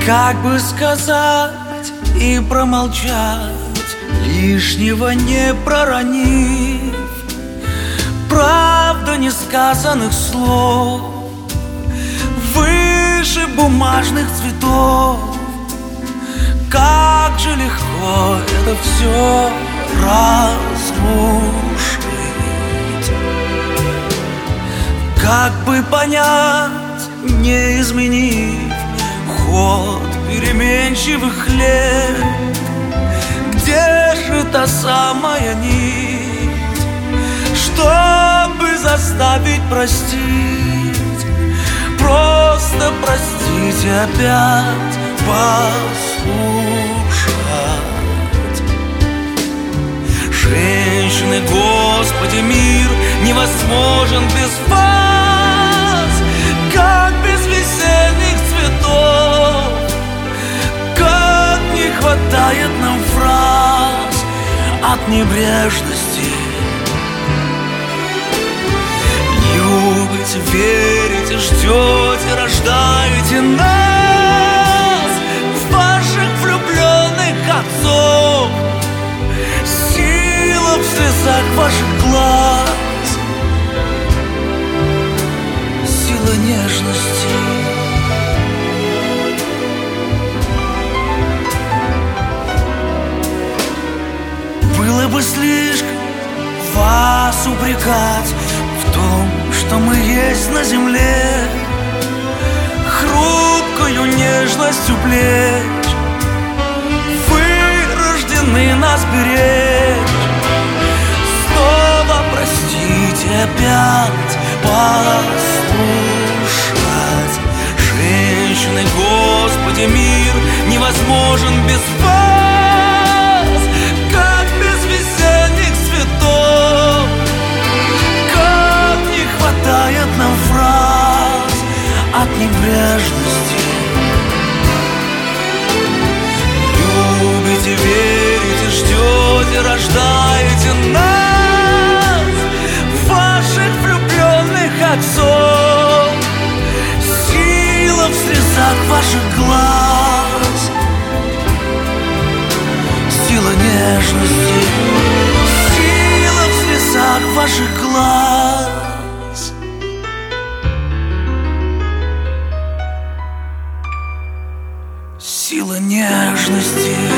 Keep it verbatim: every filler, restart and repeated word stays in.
Как бы сказать и промолчать, лишнего не проронив, правда несказанных слов выше бумажных цветов. Как же легко это все разрушить. Как бы понять, не изменив ход переменчивых лет, где же та самая нить, чтобы заставить простить, просто простить и опять послушать. Женщины, Господи, мир невозможен без вас, как без весенних цветов. Как не хватает нам фраз от небрежности. Любите, верите, ждете, рождаете нас, ваших влюбленных отцов. Сила в слезах ваших глаз, сила нежности. Было бы слишком вас упрекать в том, что мы есть на земле, хрупкою нежностью плеч вы рождены нас беречь. Снова простите, опять послушать. Женщины, Господи, мир невозможен без вас, как без весенних цветов. Как не хватает нам фраз от небрежности. Любите, верите, ждете, рождаете нас, ваших влюбленных отцов. Сила в слезах ваших глаз, сила нежности. Сила в слезах ваших глаз, сила нежности.